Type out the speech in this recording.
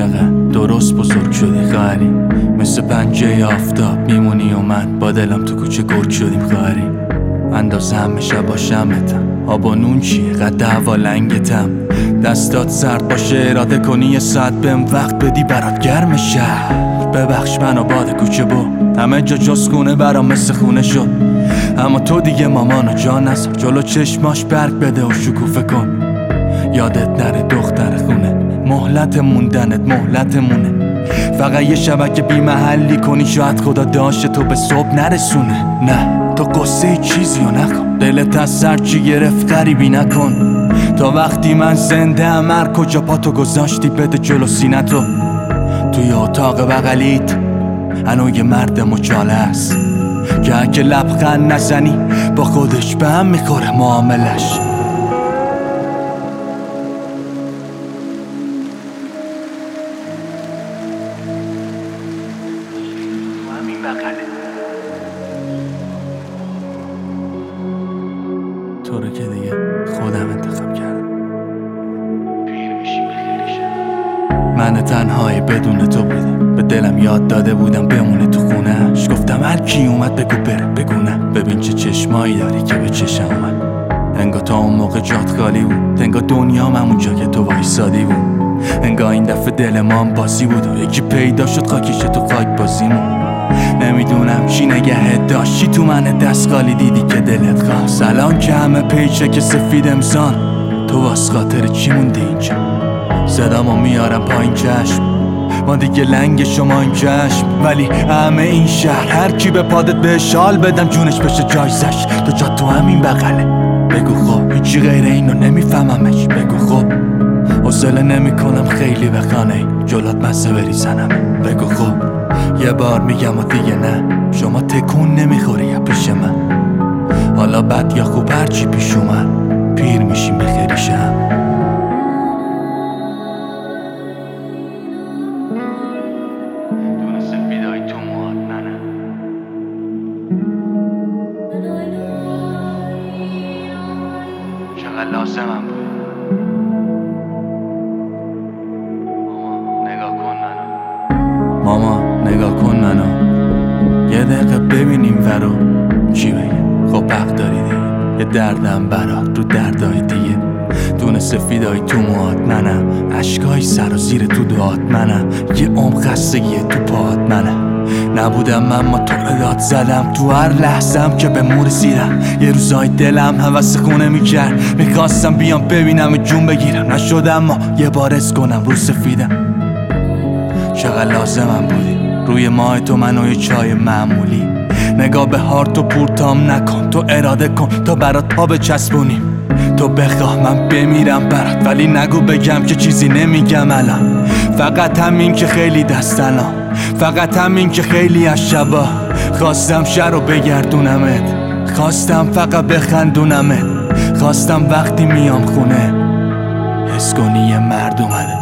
چقدر درست بزرگ شدی خواهری، مثل پنجه آفتاب میمونی و من با دلم تو کوچه گرگ شدیم خواهری. اندازه همه شب با شمعتم، آب و نون چیه قد هوا لنگتم. دستات سرد باشه اراده کنی یه ساعت بهم وقت بدی برات گرم شهر. ببخش منو باد کوچه با همه جا جز خونه برام مثل خونه شد، اما تو دیگه مامانو جا نذار جلو چشماش برگ بده و شکوفه کن. یادت نره دختر خونه، مهلت موندنت مهلتمونه. فقط یه شبکه بی محلی کنی شاید خدا داشته تو به صبح نرسونه. نه تو قصه چیزی رو نکن، دلت از سر چی گرفت غریبی نکن. تا وقتی من زنده ام هر کجا پاتو گذاشتی بده جلو سینتو. توی اتاق بغلیت هنو یه مرد مچاله است که اگه لبخند نزنی با خودش به هم میخوره معاملش. تو رو که دیگه خودم انتخاب کردم. من تنهایی بدون تو بودم، به دلم یاد داده بودم بمونه تو خونهش. گفتم هر کی اومد بگو بره بگو نه، ببین چه چشمایی داری که به چشم اومد. انگار تا اون موقع جات خالی بود، انگار دنیام همونجا که تو وایسادی بود. انگار این دفعه دل ما هم بازی بود و یکی پیدا شد خاکیش تو خاک بازیمون. نمیدونم چی نگهت داشت، چی تو من دست خالی دیدی که دلت خواست. الان که همه پیچه که سفید امسان، تو واس خاطر چی موندی اینجا؟ صدامو میارم پایین چشم، ما دیگه لنگ شما این چشم. ولی همه این شهر هر کی به پادت به شال بدم جونش بشه جایزش. تو جا تو همین بغله، بگو خب هیچی غیر اینو نمیفهممش. بگو خب حوصله نمیکنم خیلی به خانه جلات مزه بریزنم. بگو خب یه بار میگم و دیگه نه، شما تکون نمیخوری یا پیش من. حالا بد یا خوب هرچی پیش اومد پیر میشیم بخیریشم. دونه سفیدای تو موهات منم، چقدر لازمم بود. ماما نگاه کن منو، یه دقیقه ببینیم ورو چی بگم. خب حق داری دیگه، یه دردم برات رو دردای دیگه. دونه سفیدای تو موهات منم، اشکای سر و زیر تو دعات منم، یه خستگی تو پاهات منم. نبودم من ما تو رو داد زدم تو هر لحظم که به مور رسیدم. یه روزای دلم هوس خونه میکرد، میخواستم بیام ببینم جون بگیرم. نشدم ما یه بار اس کنم رو سفیدم. چقدر لازمم بودی روی ماه تو منو یه چای معمولی. نگاه به هارت و پورتام نکن، تو اراده کن تا برات پا بچسبونیم. تو بخواه من بمیرم برات، ولی نگو بگم که چیزی نمیگم الان. فقط همین که خیلی دستنام، فقط همین که خیلی از شبا خواستم شهر رو بگردونمت. خواستم فقط بخندونمت، خواستم وقتی میام خونه حس کنی یه مرد اومده.